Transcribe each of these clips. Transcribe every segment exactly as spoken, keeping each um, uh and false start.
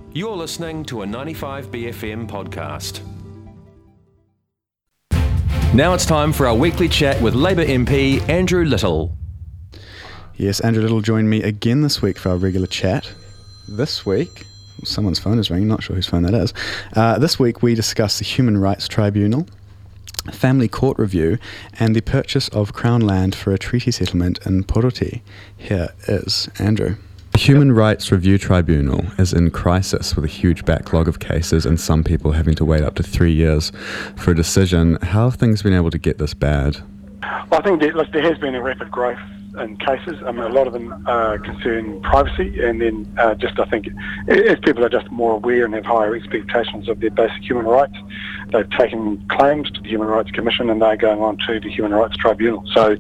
You're listening to a ninety-five B F M podcast. Now it's time for our weekly chat with Labour M P Andrew Little. Yes, Andrew Little joined me again this week for our regular chat. This week, someone's phone is ringing, not sure whose phone that is. Uh, this week we discuss the Human Rights Tribunal, family court review, and the purchase of Crown land for a treaty settlement in Poroti. Here is Andrew. The Human Rights Review Tribunal is in crisis with a huge backlog of cases and some people having to wait up to three years for a decision. How have things been able to get this bad? Well, I think that, look, there has been a rapid growth in cases. I mean, a lot of them uh, concern privacy, and then uh, just I think as people are just more aware and have higher expectations of their basic human rights, they've taken claims to the Human Rights Commission and they're going on to the Human Rights Tribunal. So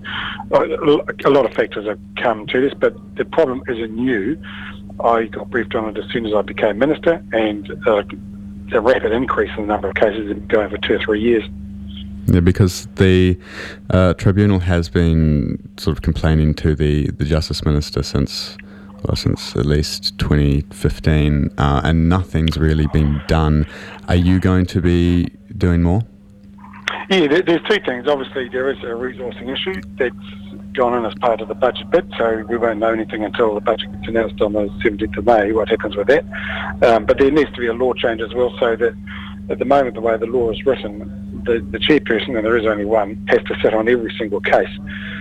a lot of factors have come to this, but the problem isn't new. I got briefed on it as soon as I became Minister, and uh, the rapid increase in the number of cases has been going for two or three years. Yeah, because the uh, tribunal has been sort of complaining to the, the Justice Minister since well, since at least twenty fifteen, uh, and nothing's really been done. Are you going to be doing more? Yeah, there, there's two things. Obviously, there is a resourcing issue that's gone in as part of the budget bit, so we won't know anything until the budget gets announced on the seventeenth of May, what happens with that. Um, but there needs to be a law change as well, so that at the moment, the way the law is written, the, the chairperson, and there is only one, has to sit on every single case,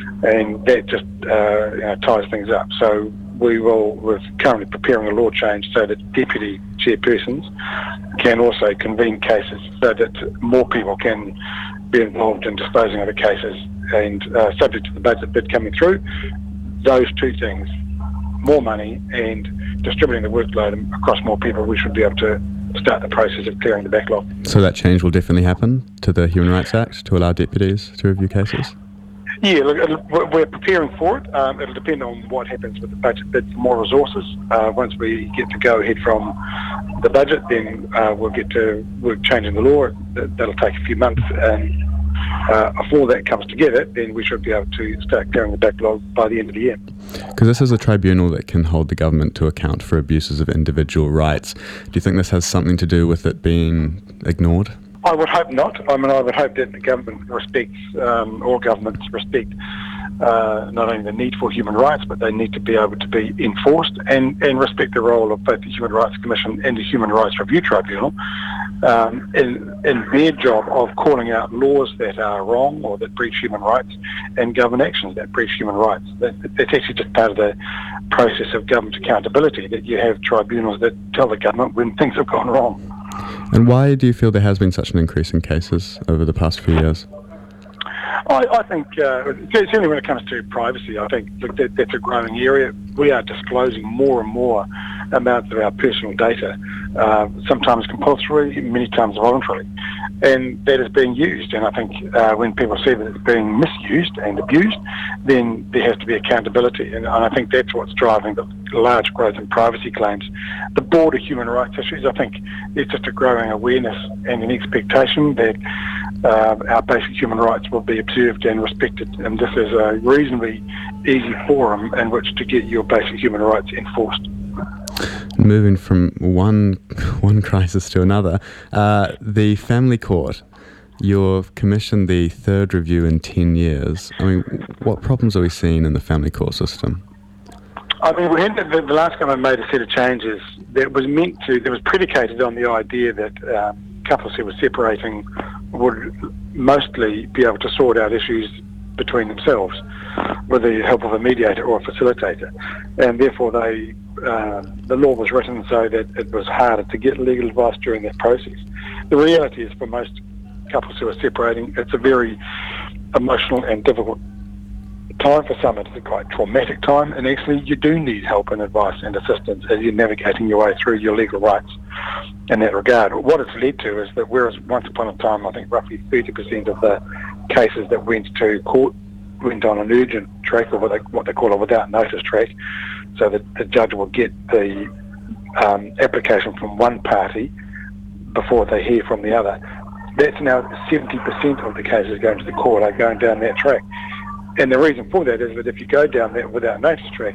and that just uh, you know, ties things up. So we will, we're currently preparing a law change so that deputy chairpersons can also convene cases so that more people can be involved in disposing of the cases, and uh, subject to the budget bid coming through, those two things, more money and distributing the workload across more people, we should be able to start the process of clearing the backlog. So that change will definitely happen to the Human Rights Act to allow deputies to review cases? Yeah, look, we're preparing for it. Um, it'll depend on what happens with the budget bid for more resources. Uh, once we get to go ahead from the budget, then uh, we'll get to work changing the law. That'll take a few months, and uh, before that comes together, then we should be able to start clearing the backlog by the end of the year. Because this is a tribunal that can hold the government to account for abuses of individual rights. Do you think this has something to do with it being ignored? I would hope not. I mean, I would hope that the government respects, um, all governments respect uh, not only the need for human rights, but they need to be able to be enforced, and, and respect the role of both the Human Rights Commission and the Human Rights Review Tribunal um, in, in their job of calling out laws that are wrong or that breach human rights, and government actions that breach human rights. That, that's actually just part of the process of government accountability, that you have tribunals that tell the government when things have gone wrong. And why do you feel there has been such an increase in cases over the past few years? I, I think, uh, certainly when it comes to privacy, I think look, that, that's a growing area. We are disclosing more and more amounts of our personal data, uh, sometimes compulsorily, many times voluntarily. And that is being used. And I think uh, when people see that it's being misused and abused, then there has to be accountability. And, and I think that's what's driving the large growth in privacy claims. The broader human rights issues, I think there's just a growing awareness and an expectation that uh, our basic human rights will be observed and respected. And this is a reasonably easy forum in which to get your basic human rights enforced. Moving from one one crisis to another, uh, the family court, you've commissioned the third review in ten years. I mean, what problems are we seeing in the family court system? I mean, we had the, the last government made a set of changes that was meant to, that was predicated on the idea that um, couples who were separating would mostly be able to sort out issues between themselves with the help of a mediator or a facilitator, and therefore they uh, the law was written so that it was harder to get legal advice during that process. The reality is, for most couples who are separating, it's a very emotional and difficult time. For some, it's a quite traumatic time, and actually you do need help and advice and assistance as you're navigating your way through your legal rights in that regard. What it's led to is that whereas once upon a time, I think roughly thirty percent of the cases that went to court went on an urgent track, or what they, what they call a without notice track, so that the judge will get the um, application from one party before they hear from the other. That's now seventy percent of the cases going to the court are going down that track. And the reason for that is that if you go down that without notice track,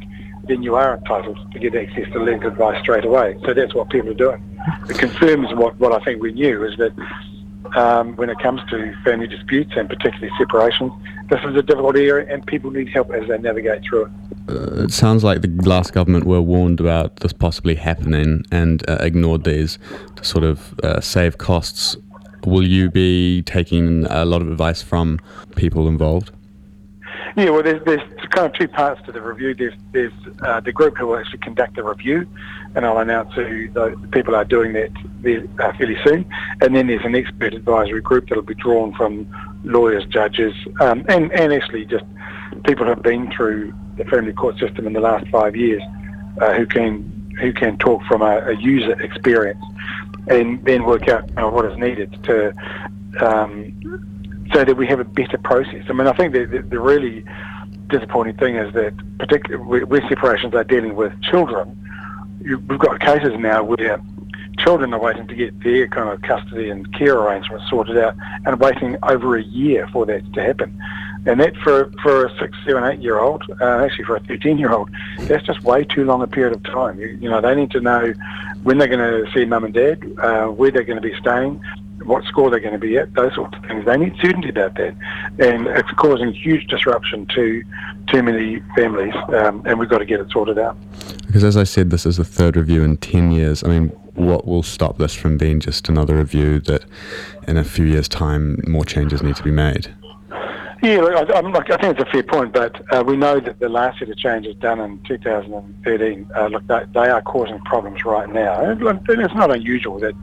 then you are entitled to get access to legal advice straight away. So that's what people are doing. It confirms what, what I think we knew, is that um, when it comes to family disputes and particularly separations, this is a difficult area and people need help as they navigate through it. Uh, it sounds like the last government were warned about this possibly happening and uh, ignored these to sort of uh, save costs. Will you be taking a lot of advice from people involved? Yeah, well, there's, there's kind of two parts to the review. There's, there's uh, the group who will actually conduct the review, and I'll announce who the people are doing that uh, fairly soon. And then there's an expert advisory group that will be drawn from lawyers, judges, um, and, and actually just people who have been through the family court system in the last five years, uh, who can who can talk from a, a user experience, and then work out you know, what is needed to um, so that we have a better process. I mean, I think the, the, the really disappointing thing is that, particularly where, where separations are dealing with children, you, we've got cases now where children are waiting to get their kind of custody and care arrangements sorted out, and waiting over a year for that to happen. And that for for a six, seven, eight year old, uh, actually for a thirteen year old, that's just way too long a period of time. You, you know, they need to know when they're going to see mum and dad, uh, where they're going to be staying, what school they're going to be at, those sorts of things. They need certainty about that. And it's causing huge disruption to too many families, um, and we've got to get it sorted out. Because as I said, this is the third review in ten years. I mean, what will stop this from being just another review that in a few years' time more changes need to be made? Yeah, look, I, I'm like, I think it's a fair point, but uh, we know that the last set of changes done in two thousand thirteen, uh, look, they, they are causing problems right now. And it's not unusual that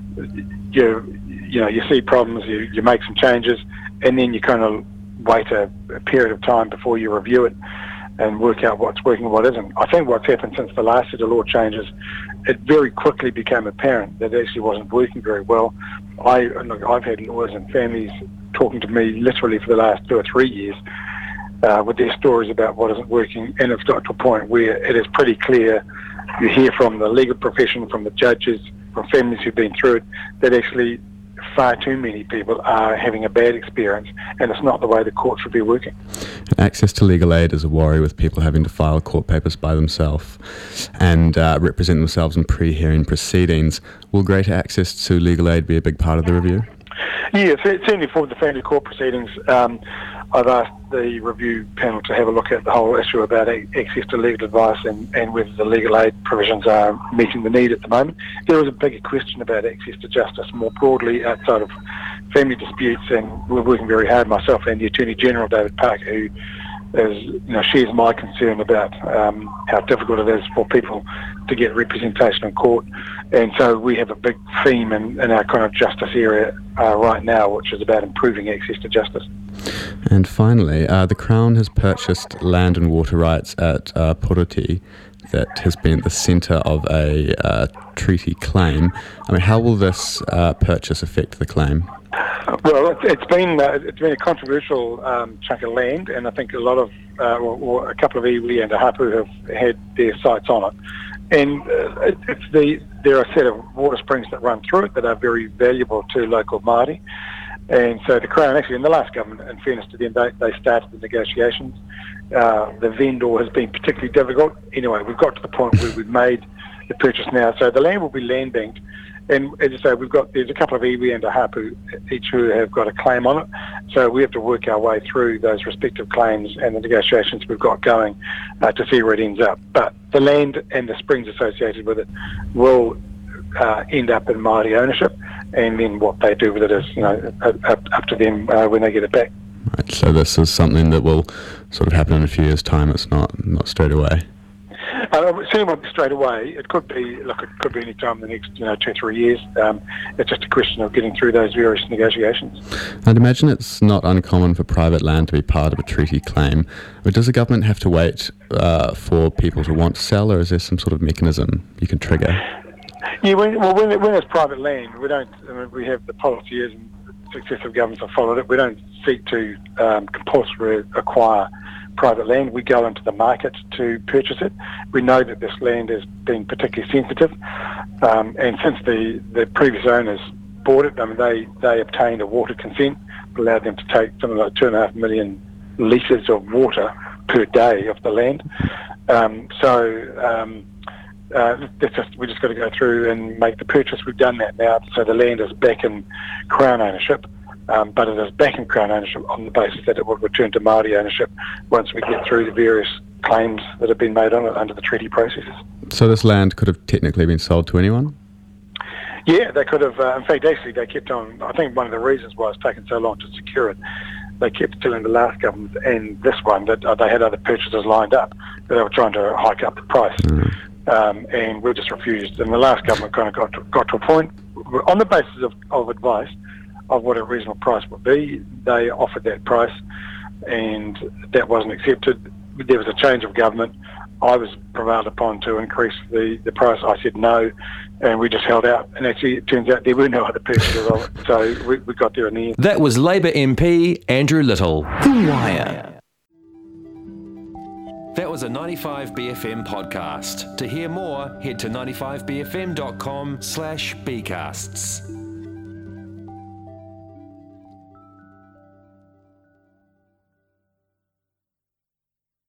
you you know you see problems, you, you make some changes, and then you kind of wait a, a period of time before you review it and work out what's working and what isn't. I think what's happened since the last set of law changes, it very quickly became apparent that it actually wasn't working very well. I look, I've had lawyers and families talking to me literally for the last two or three years uh, with their stories about what isn't working, and it's got to a point where it is pretty clear. You hear from the legal profession, from the judges, from families who've been through it, that actually far too many people are having a bad experience, and it's not the way the court should be working. Access to legal aid is a worry, with people having to file court papers by themselves and uh, represent themselves in pre-hearing proceedings. Will greater access to legal aid be a big part of the review? Yeah, certainly for the family court proceedings. Um, I've asked the review panel to have a look at the whole issue about access to legal advice and, and whether the legal aid provisions are meeting the need at the moment. There is a bigger question about access to justice more broadly outside of family disputes, and we're working very hard, myself and the Attorney General, David Parker, who is, you know, shares my concern about um, how difficult it is for people to get representation in court. And so we have a big theme in, in our kind of justice area uh, right now, which is about improving access to justice. And finally, uh, the Crown has purchased land and water rights at uh, Poroti that has been at the centre of a uh, treaty claim. I mean, how will this uh, purchase affect the claim? Well, it's been uh, it's been a controversial um, chunk of land, and I think a lot of, uh, or, or a couple of iwi and a hapu have had their sights on it. And uh, it, it's the there are a set of water springs that run through it that are very valuable to local Māori. And so the Crown, actually in the last government, in fairness to them, they, they started the negotiations. Uh, the vendor has been particularly difficult. Anyway, we've got to the point where we've made the purchase now. So the land will be land banked. And as I say, we've got, there's a couple of iwi and a hapu, each who have got a claim on it. So we have to work our way through those respective claims and the negotiations we've got going uh, to see where it ends up. But the land and the springs associated with it will uh, end up in Māori ownership, and then what they do with it is, you know, up, up to them uh, when they get it back. Right, so this is something that will sort of happen in a few years' time. It's not not straight away. Uh, it certainly won't be straight away. It could be, look, it could be any time in the next, you know, two, three years. Um, it's just a question of getting through those various negotiations. I'd imagine it's not uncommon for private land to be part of a treaty claim. But does the government have to wait uh, for people to want to sell, or is there some sort of mechanism you can trigger? Yeah, when, well, when, when it's private land, we don't, I mean, we have the policy is, and successive governments have followed it, we don't seek to um, compulsorily acquire private land. We go into the market to purchase it. We know that this land has been particularly sensitive, um, and since the, the previous owners bought it, I mean, they, they obtained a water consent that allowed them to take something like two and a half million litres of water per day of the land. Um, so um, uh, that's just, we just got to go through and make the purchase. We've done that now, so the land is back in Crown ownership, um, but it is back in Crown ownership on the basis that it will return to Māori ownership once we get through the various claims that have been made on it under the treaty processes. So this land could have technically been sold to anyone? Yeah, they could have. Uh, in fact, actually, they kept on. I think one of the reasons why it's taken so long to secure it, they kept telling the last government and this one that uh, they had other purchasers lined up, that they were trying to hike up the price, mm. um, and we just refused. And the last government kind of got to, got to a point, on the basis of, of advice of what a reasonable price would be. They offered that price, and that wasn't accepted. There was a change of government. I was prevailed upon to increase the, the price. I said no, and we just held out. And actually, it turns out there were no other purchasers of it, so we, we got there in the end. That was Labor M P Andrew Little. The Wire. That was a ninety-five B F M podcast. To hear more, head to ninety-five b f m dot com slash bcasts.